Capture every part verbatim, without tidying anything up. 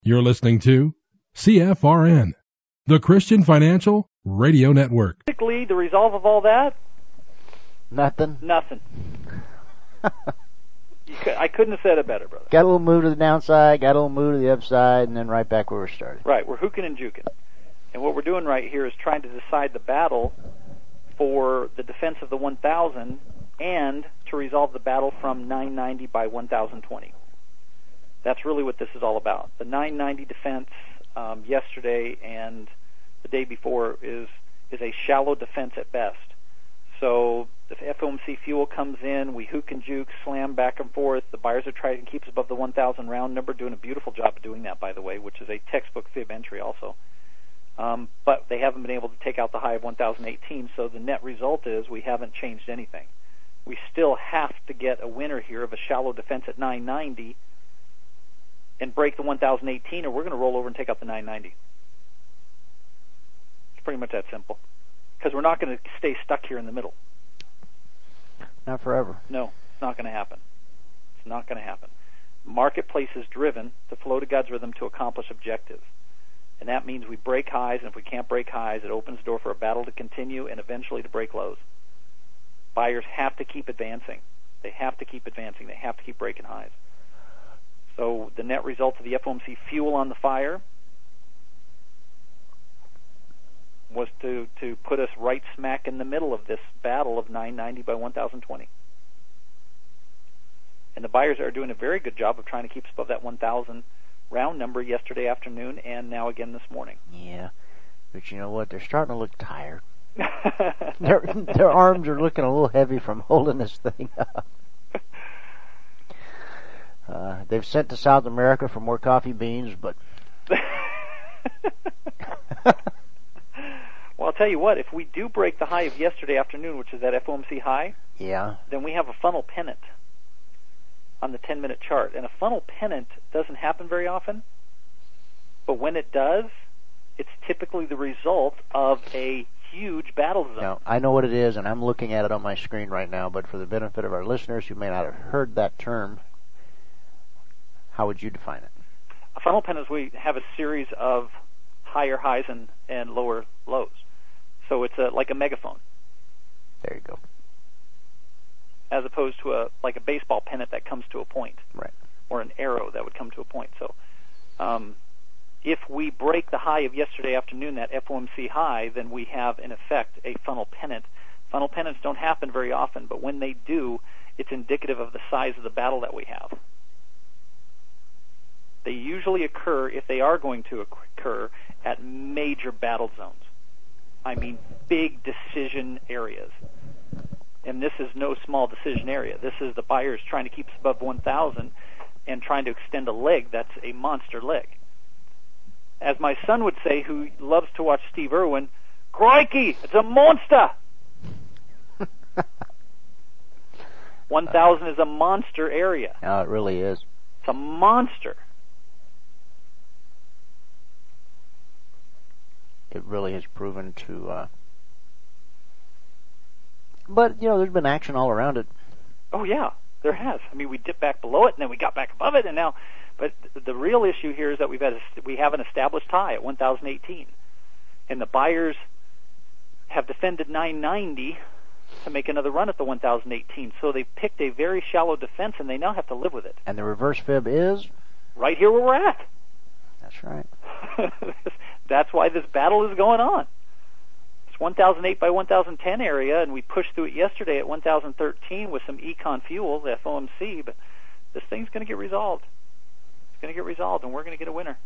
You're listening to C F R N, the Christian Financial Radio Network. Basically, the result of all that? Nothing? Nothing. you could, I couldn't have said it better, brother. Got a little move to the downside, got a little move to the upside, and then right back where we started. Right, we're hooking and juking. And what we're doing right here is trying to decide the battle for the defense of the one thousand and to resolve the battle from nine ninety by one thousand twenty. That's really what this is all about. The nine ninety defense um, yesterday and the day before is is a shallow defense at best. So if F O M C fuel comes in, we hook and juke, slam back and forth. The buyers are trying to keep us above the one thousand round number, doing a beautiful job of doing that, by the way, which is a textbook fib entry also. Um, but they haven't been able to take out the high of one thousand eighteen, so the net result is we haven't changed anything. We still have to get a winner here of a shallow defense at nine ninety and break the one thousand eighteen, or we're going to roll over and take out the nine ninety. It's pretty much that simple. Because we're not going to stay stuck here in the middle. Not forever. No, it's not going to happen. It's not going to happen. Marketplace is driven to flow to God's rhythm to accomplish objectives. And that means we break highs, and if we can't break highs, it opens the door for a battle to continue and eventually to break lows. Buyers have to keep advancing. They have to keep advancing. They have to keep breaking highs. So the net result of the F O M C fuel on the fire was to, to put us right smack in the middle of this battle of nine ninety by one thousand twenty. And the buyers are doing a very good job of trying to keep us above that one thousand round number yesterday afternoon and now again this morning. Yeah, but you know what? They're starting to look tired. their, their arms are looking a little heavy from holding this thing up. Uh, they've sent to South America for more coffee beans, but... Well, I'll tell you what, if we do break the high of yesterday afternoon, which is that F O M C high, yeah, then we have a funnel pennant on the ten-minute chart. And a funnel pennant doesn't happen very often, but when it does, it's typically the result of a huge battle zone. Now, I know what it is, and I'm looking at it on my screen right now, but for the benefit of our listeners who may not have heard that term, how would you define it? A funnel pennant is we have a series of higher highs and, and lower lows. So it's a, like a megaphone. There you go. As opposed to a like a baseball pennant that comes to a point. Right. Or an arrow that would come to a point. So um, if we break the high of yesterday afternoon, that F O M C high, then we have, in effect, a funnel pennant. Funnel pennants don't happen very often, but when they do, it's indicative of the size of the battle that we have. They usually occur, if they are going to occur, at major battle zones. I mean, big decision areas. And this is no small decision area. This is the buyers trying to keep us above one thousand and trying to extend a leg that's a monster leg. As my son would say, who loves to watch Steve Irwin, crikey, it's a monster! one thousand is a monster area. Oh, it really is. It's a monster. It really has proven to, uh, but, you know, there's been action all around it. Oh, yeah, there has. I mean, we dipped back below it, and then we got back above it, and now, but the real issue here is that we've had a, we have an established high at one thousand eighteen, and the buyers have defended nine ninety to make another run at the one thousand eighteen, so they picked a very shallow defense, and they now have to live with it. And the reverse fib is? Right here where we're at. That's right. That's why this battle is going on. It's one thousand eight by one thousand ten area, and we pushed through it yesterday at one thousand thirteen with some Econ fuel, the F O M C, but this thing's going to get resolved. It's going to get resolved, and we're going to get a winner.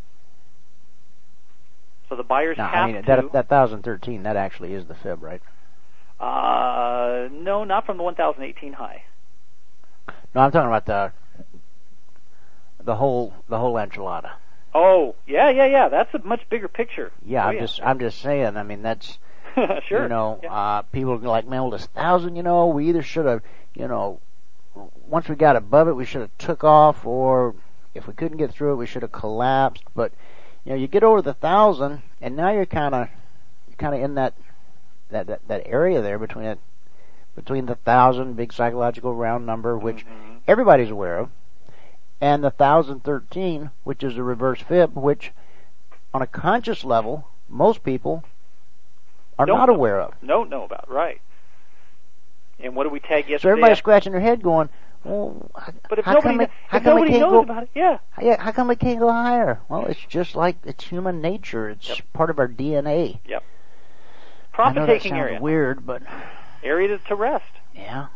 So the buyers now, have I mean, to... That, that one thousand thirteen, that actually is the fib, right? Uh, no, not from the one thousand eighteen high. No, I'm talking about the the whole the whole enchilada. Oh, yeah, yeah, yeah. That's a much bigger picture. Yeah, oh, I'm yeah. just I'm just saying. I mean, that's sure. You know, yeah. uh, people are like, man, well, this thousand, you know, we either should have, you know, once we got above it, we should have took off, or if we couldn't get through it, we should have collapsed. But you know, you get over the thousand, and now you're kind of you're kind of in that, that that that area there between it between the thousand, big psychological round number, which mm-hmm. everybody's aware of. and the one thousand thirteen, which is a reverse fib, which on a conscious level, most people are Don't not know. aware of. Don't know about, right. And what did we tag yesterday? So everybody's scratching their head going, well, but if how nobody, come it, how if come nobody it can't knows go, about it, yeah. yeah, how come it can't go higher? Well, it's just like it's human nature. It's Yep. part of our D N A. Yep. I Profit know that taking sounds area. weird, but Area to, to rest. yeah.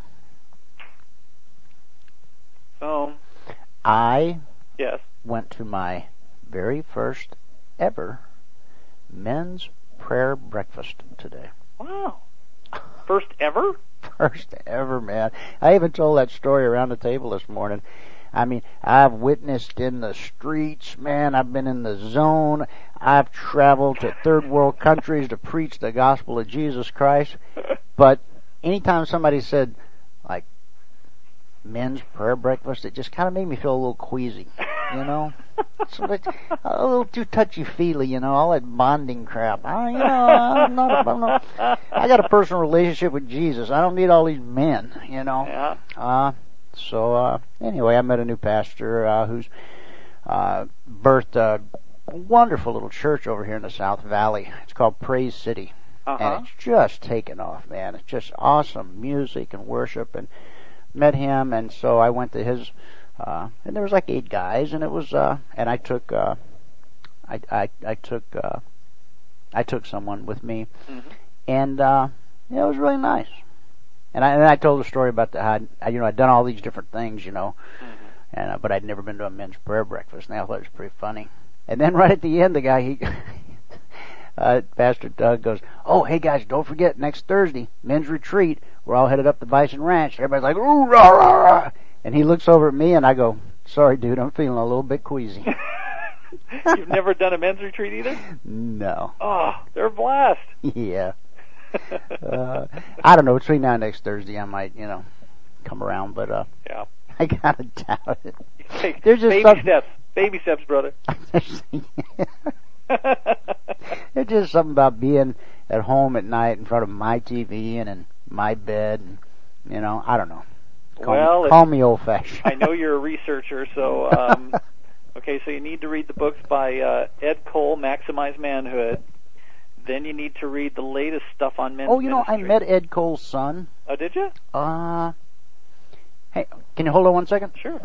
So, I yes. went to my very first ever men's prayer breakfast today. Wow. First ever? First ever, man. I even told that story around the table this morning. I mean, I've witnessed in the streets, man. I've been in the zone. I've traveled to third world countries to preach the gospel of Jesus Christ. But anytime somebody said, like, men's prayer breakfast, it just kind of made me feel a little queasy, you know? So it's a little too touchy-feely, you know, all that bonding crap. I, you know, I'm not, I'm not, I got a personal relationship with Jesus. I don't need all these men, you know? Yeah. Uh, so, uh, anyway, I met a new pastor, uh, who's, uh, birthed a wonderful little church over here in the South Valley. It's called Praise City. Uh-huh. And it's just taken off, man. It's just awesome music and worship, and met him, and so I went to his, uh, and there was like eight guys, and it was, uh, and I took, uh, I, I, I took, uh, I took someone with me, Mm-hmm. and, uh, yeah, it was really nice. And I, and I told a story about the, how, I, you know, I'd done all these different things, you know, Mm-hmm. and, uh, but I'd never been to a men's prayer breakfast, and I thought it was pretty funny. And then right at the end, the guy, he, Uh, Pastor Doug goes, oh, hey guys, don't forget, next Thursday, men's retreat. We're all headed up to Bison Ranch. Everybody's like, ooh, rah, rah, rah. And he looks over at me and I go, sorry dude, I'm feeling a little bit queasy. You've never done a men's retreat either? No. Oh, they're a blast. Yeah. uh, I don't know, between now and next Thursday I might, you know, come around, but, uh, Yeah. I gotta doubt it. Take There's just baby some- steps. Baby steps, brother. There's just something about being at home at night in front of my T V and in my bed, and, you know, I don't know. Call Well, me, call me old-fashioned. I know you're a researcher, so, um, okay, so you need to read the books by uh, Ed Cole, Maximize Manhood. Then you need to read the latest stuff on men's Oh, you know, I ministry. met Ed Cole's son. Oh, did you? Uh, hey, can you hold on one second? Sure.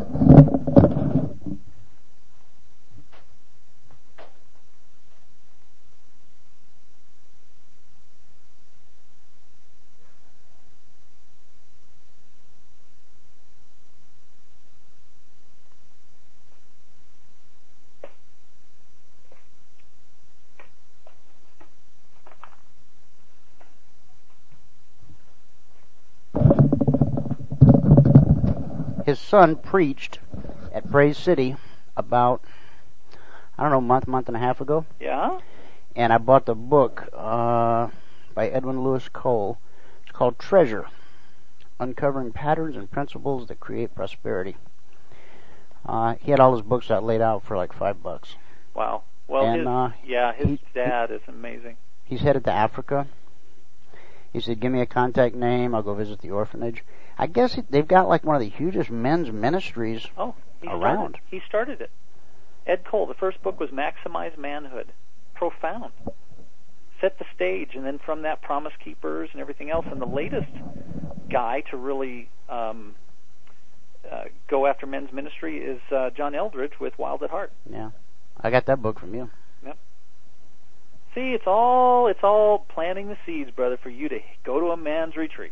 His son preached at Praise City about, I don't know, a month, month and a half ago. Yeah? And I bought the book uh, by Edwin Lewis Cole. It's called Treasure, Uncovering Patterns and Principles That Create Prosperity. Uh, he had all his books out laid out for like five bucks. Wow. Well, And, his, uh, yeah, his he- dad is amazing. He's headed to Africa. He said, give me a contact name, I'll go visit the orphanage. I guess he, they've got like one of the hugest men's ministries Oh, he around. started, he started it. Ed Cole, the first book was Maximize Manhood. Profound. Set the stage, and then from that, Promise Keepers and everything else. And the latest guy to really um, uh, go after men's ministry is uh, John Eldridge with Wild at Heart. Yeah. I got that book from you. Yep. See, it's all it's all planting the seeds, brother, for you to go to a man's retreat.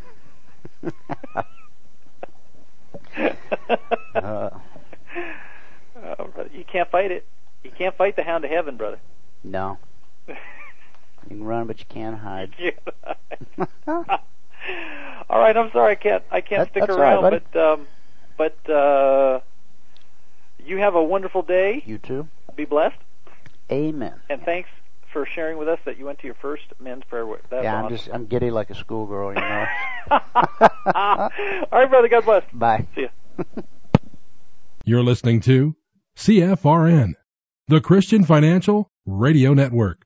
uh, Oh, brother, you can't fight it. You can't fight the hound of heaven, brother. no. You can run, but you can't hide. All right, I'm sorry I can't I can't That- stick that's all around, right, but um, but uh, you have a wonderful day. You too. Be blessed, Amen. and thanks for sharing with us that you went to your first men's prayer. Week. That's yeah, I'm awesome. just I'm giddy like a schoolgirl, you know. All right, brother. God bless. Bye. See ya. You're listening to C F R N, the Christian Financial Radio Network.